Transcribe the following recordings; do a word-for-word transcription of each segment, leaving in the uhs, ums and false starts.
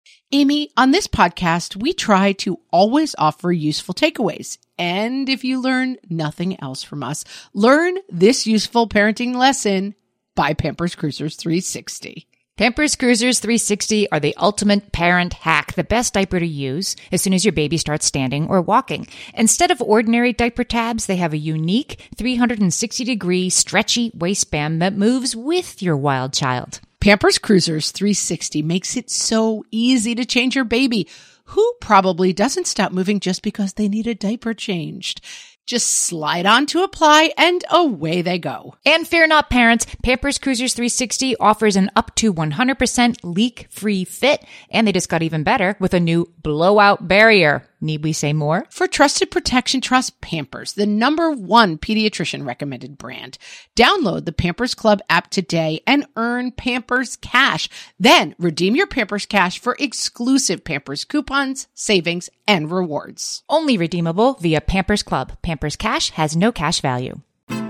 Amy, on this podcast, we try to always offer useful takeaways. And if you learn nothing else from us, learn this useful parenting lesson by Pampers Cruisers three sixty. Pampers Cruisers three sixty are the ultimate parent hack, the best diaper to use as soon as your baby starts standing or walking. Instead of ordinary diaper tabs, they have a unique three hundred sixty degree stretchy waistband that moves with your wild child. Pampers Cruisers three sixty makes it so easy to change your baby, who probably doesn't stop moving just because they need a diaper changed. Just slide on to apply and away they go. And fear not, parents, Pampers Cruisers three sixty offers an up to one hundred percent leak-free fit, and they just got even better with a new blowout barrier. Need we say more? For trusted protection, trust Pampers, the number one pediatrician recommended brand. Download the Pampers Club app today and earn Pampers Cash. Then redeem your Pampers Cash for exclusive Pampers coupons, savings, and rewards. Only redeemable via Pampers Club. Pampers Cash has no cash value.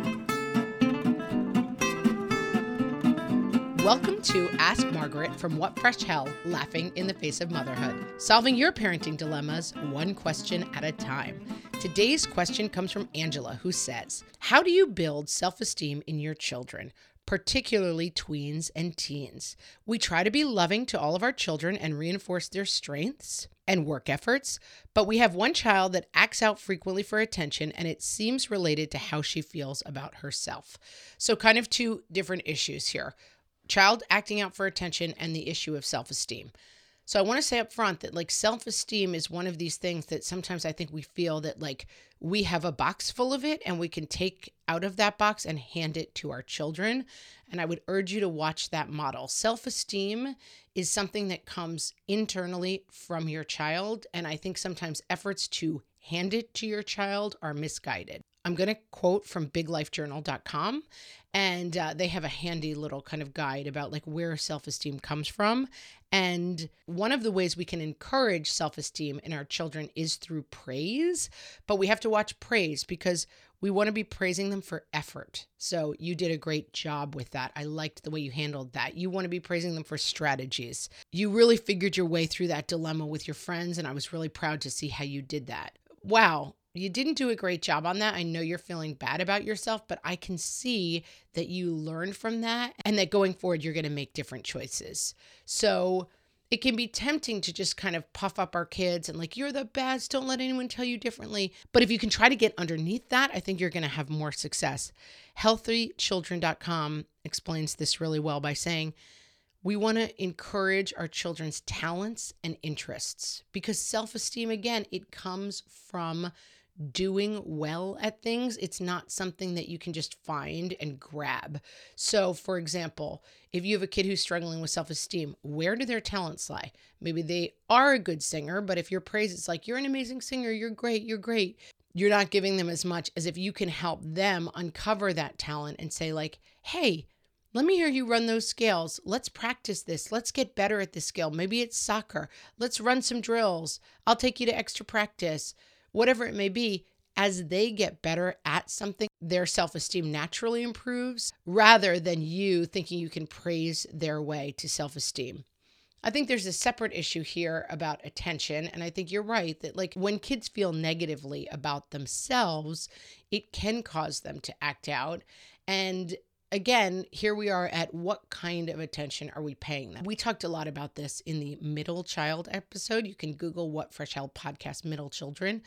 Welcome to Ask Margaret from What Fresh Hell, Laughing in the Face of Motherhood. Solving your parenting dilemmas one question at a time. Today's question comes from Angela, who says, how do you build self-esteem in your children, particularly tweens and teens? We try to be loving to all of our children and reinforce their strengths and work efforts, but we have one child that acts out frequently for attention, and it seems related to how she feels about herself. So kind of two different issues here. Child acting out for attention and the issue of self-esteem. So I want to say up front that like self-esteem is one of these things that sometimes I think we feel that like we have a box full of it and we can take out of that box and hand it to our children. And I would urge you to watch that model. Self-esteem is something that comes internally from your child. And I think sometimes efforts to hand it to your child are misguided. I'm going to quote from big life journal dot com, and uh, they have a handy little kind of guide about like where self-esteem comes from. And one of the ways we can encourage self-esteem in our children is through praise, but we have to watch praise because we want to be praising them for effort. So you did a great job with that. I liked the way you handled that. You want to be praising them for strategies. You really figured your way through that dilemma with your friends, and I was really proud to see how you did that. Wow. You didn't do a great job on that. I know you're feeling bad about yourself, but I can see that you learned from that and that going forward, you're going to make different choices. So it can be tempting to just kind of puff up our kids and like, you're the best. Don't let anyone tell you differently. But if you can try to get underneath that, I think you're going to have more success. healthy children dot com explains this really well by saying, we want to encourage our children's talents and interests because self-esteem, again, it comes from doing well at things. It's not something that you can just find and grab. So for example, if you have a kid who's struggling with self-esteem, where do their talents lie? Maybe they are a good singer, but if your praise is like, you're an amazing singer, you're great, you're great. You're not giving them as much as if you can help them uncover that talent and say like, hey, let me hear you run those scales. Let's practice this. Let's get better at this skill. Maybe it's soccer. Let's run some drills. I'll take you to extra practice. Whatever it may be, as they get better at something, their self-esteem naturally improves rather than you thinking you can praise their way to self-esteem. I think there's a separate issue here about attention. And I think you're right that like when kids feel negatively about themselves, it can cause them to act out. And again, here we are at what kind of attention are we paying them? We talked a lot about this in the middle child episode. You can Google What Fresh Hell podcast middle children.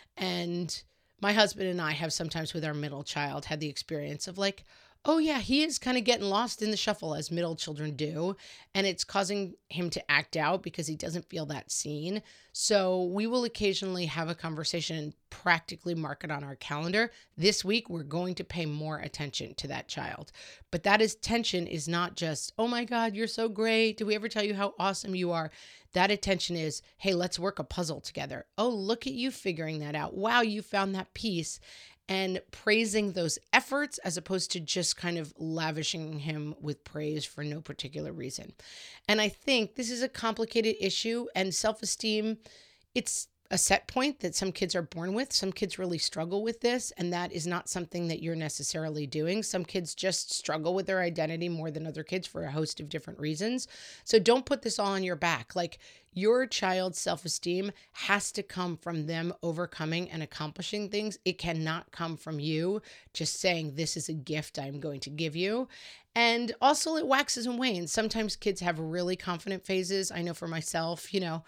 And my husband and I have sometimes with our middle child had the experience of like, oh yeah, he is kind of getting lost in the shuffle as middle children do. And it's causing him to act out because he doesn't feel that seen. So we will occasionally have a conversation and practically mark it on our calendar. This week, we're going to pay more attention to that child. But that attention is not just, oh my God, you're so great. Did we ever tell you how awesome you are? That attention is, hey, let's work a puzzle together. Oh, look at you figuring that out. Wow, you found that piece. And praising those efforts as opposed to just kind of lavishing him with praise for no particular reason. And I think this is a complicated issue, and self-esteem, it's a set point that some kids are born with. Some kids really struggle with this, and that is not something that you're necessarily doing. Some kids just struggle with their identity more than other kids for a host of different reasons. So don't put this all on your back. Like, your child's self-esteem has to come from them overcoming and accomplishing things. It cannot come from you just saying, this is a gift I'm going to give you. And also, it waxes and wanes. Sometimes kids have really confident phases. I know for myself, you know,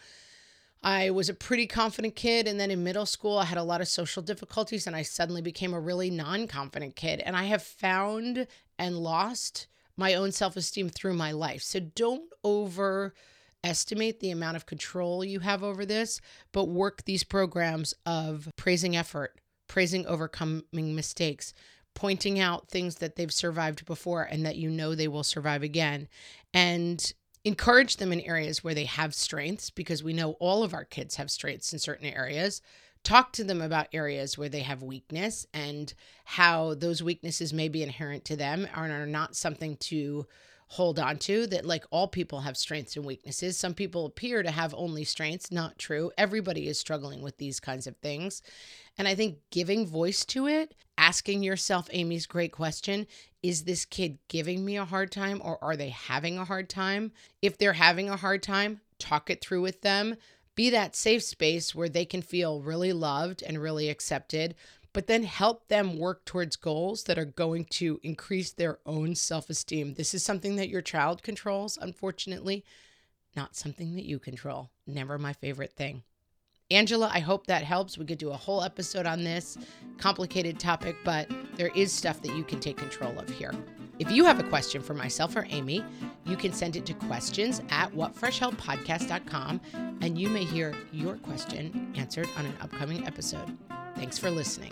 I was a pretty confident kid, and then in middle school, I had a lot of social difficulties, and I suddenly became a really non-confident kid. And I have found and lost my own self-esteem through my life. So don't overestimate the amount of control you have over this, but work these programs of praising effort, praising overcoming mistakes, pointing out things that they've survived before and that you know they will survive again, and encourage them in areas where they have strengths, because we know all of our kids have strengths in certain areas. Talk to them about areas where they have weakness and how those weaknesses may be inherent to them and are not something to hold on to, that like all people have strengths and weaknesses. Some people appear to have only strengths. Not true. Everybody is struggling with these kinds of things. And I think giving voice to it, asking yourself Amy's great question, is this kid giving me a hard time, or are they having a hard time? If they're having a hard time, talk it through with them. Be that safe space where they can feel really loved and really accepted, but then help them work towards goals that are going to increase their own self-esteem. This is something that your child controls, unfortunately, not something that you control. Never my favorite thing. Angela, I hope that helps. We could do a whole episode on this complicated topic, but there is stuff that you can take control of here. If you have a question for myself or Amy, you can send it to questions at what fresh hell podcast dot com, and you may hear your question answered on an upcoming episode. Thanks for listening.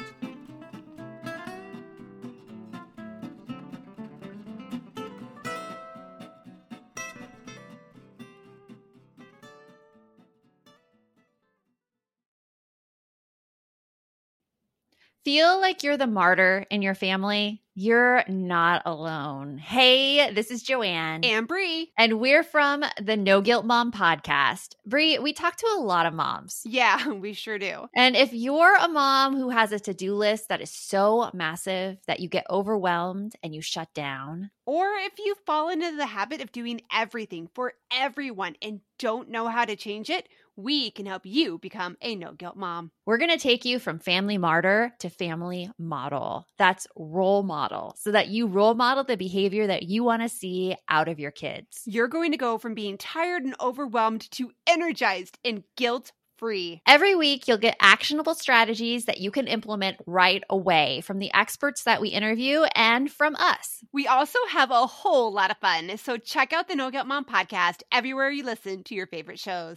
Feel like you're the martyr in your family? You're not alone. Hey, this is Joanne. And Bree. And we're from the No Guilt Mom podcast. Bree, we talk to a lot of moms. Yeah, we sure do. And if you're a mom who has a to-do list that is so massive that you get overwhelmed and you shut down, or if you've fallen into the habit of doing everything for everyone and don't know how to change it, we can help you become a no-guilt mom. We're going to take you from family martyr to family model. That's role model, so that you role model the behavior that you want to see out of your kids. You're going to go from being tired and overwhelmed to energized and guilt-free. Every week, you'll get actionable strategies that you can implement right away from the experts that we interview and from us. We also have a whole lot of fun, so check out the No Guilt Mom podcast everywhere you listen to your favorite shows.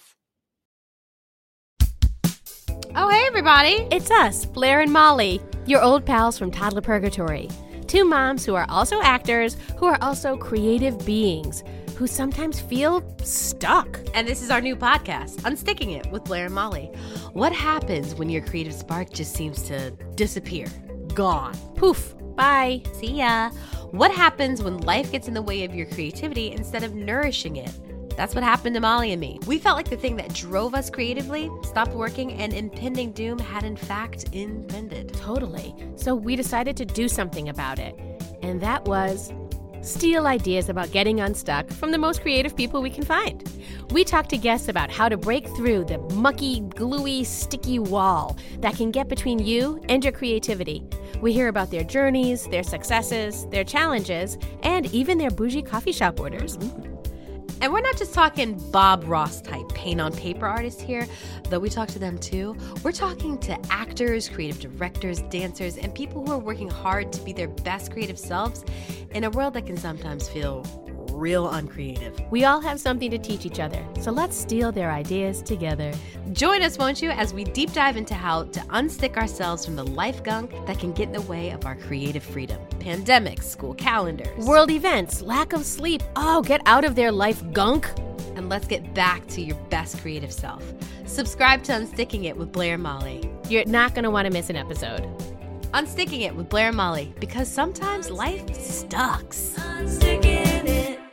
Oh, hey, everybody. It's us, Blair and Molly, your old pals from Toddler Purgatory. Two moms who are also actors, who are also creative beings, who sometimes feel stuck. And this is our new podcast, Unsticking It with Blair and Molly. What happens when your creative spark just seems to disappear? Gone. Poof. Bye. See ya. What happens when life gets in the way of your creativity instead of nourishing it? That's what happened to Molly and me. We felt like the thing that drove us creatively stopped working, and impending doom had in fact impended. Totally. So we decided to do something about it. And that was steal ideas about getting unstuck from the most creative people we can find. We talked to guests about how to break through the mucky, gluey, sticky wall that can get between you and your creativity. We hear about their journeys, their successes, their challenges, and even their bougie coffee shop orders. Mm-hmm. And we're not just talking Bob Ross type paint on paper artists here, though we talk to them too. We're talking to actors, creative directors, dancers, and people who are working hard to be their best creative selves in a world that can sometimes feel real uncreative. We all have something to teach each other, so let's steal their ideas together. Join us, won't you, as we deep dive into how to unstick ourselves from the life gunk that can get in the way of our creative freedom. Pandemics, school calendars, world events, lack of sleep. Oh, get out of their life gunk. And let's get back to your best creative self. Subscribe to Unsticking It with Blair and Molly. You're not going to want to miss an episode. Unsticking It with Blair and Molly, because sometimes life sucks. Unsticking it.